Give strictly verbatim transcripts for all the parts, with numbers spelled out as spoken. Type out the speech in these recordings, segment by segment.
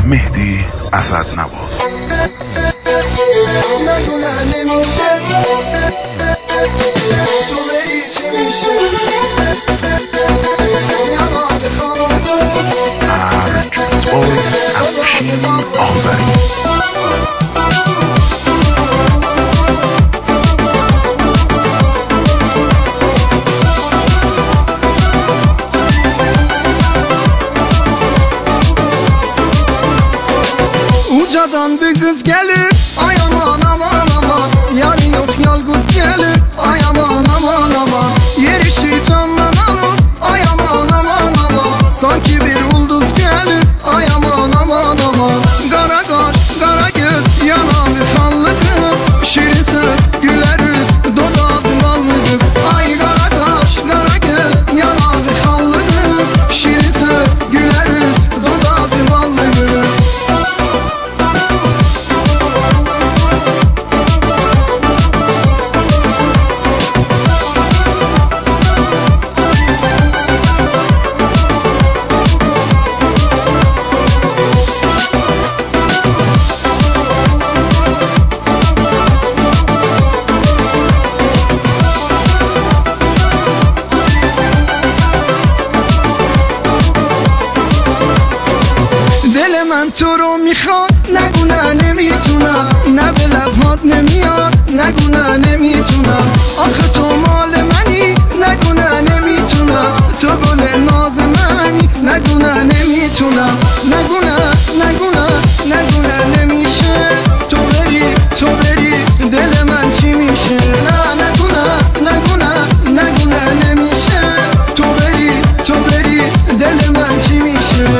مهدی اسدنواز. ارجوتبای افشین آذری. Ucadan bir kız gelir, ay aman aman aman. Yarı yok yalgız gelir, ay aman aman aman. Yer işi candan alır, ay aman aman aman. Sanki bir ulduz gelir, ay aman aman aman. Kara kaş, kara göz, yanağını kanlı kız. Şirin söz, güler yüz, dodağı dumanlı kız. Ay kara kaş, kara göz, yanağını kanlı kız. Şirin söz, güler yüz, dodağı dumanlı kız. دل من تو رو میخواد، نگو نه نمیتونم، نه به لبهات نمیاد، نگو نه نمیتونم. آخه تو مال منی، نگو نه نمیتونم. تو گل ناز منی، نگو نه نمیتونم. نگو نه، نگو نه، نگو نه نمیشه. تو بری، تو بری، دل من چی میشه؟ نه نگو نه، نگو نه، نگو نه نمیشه. تو بری، تو بری، دل من چی میشه؟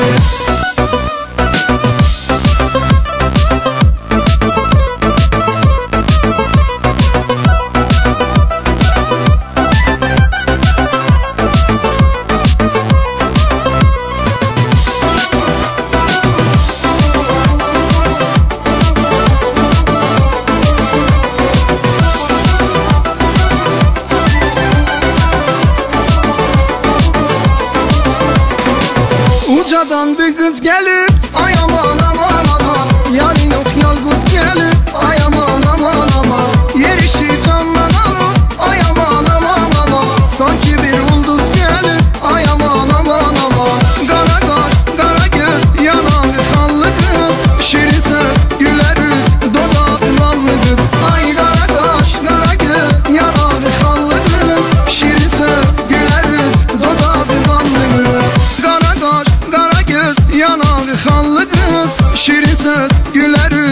Ucadan bir kız gelir, ay aman aman aman. Yarı yok yalgız gelir, ay aman aman aman. Yer işi candan alır, ay aman aman aman. Sanki bir ulduz gelir, ay aman aman aman. Kara kaş, kara göz, yanağı kanlı kız. Şirin söz, güler yüz, dodağı dumanlı kız. Ay kara kaş, kara göz, yanağı kanlı kız. Şirin söz, güler yüz, dodağı dumanlı kız. Kara kaş, kara göz, yanağı kanlı kız. Şirin söz, güler yüz.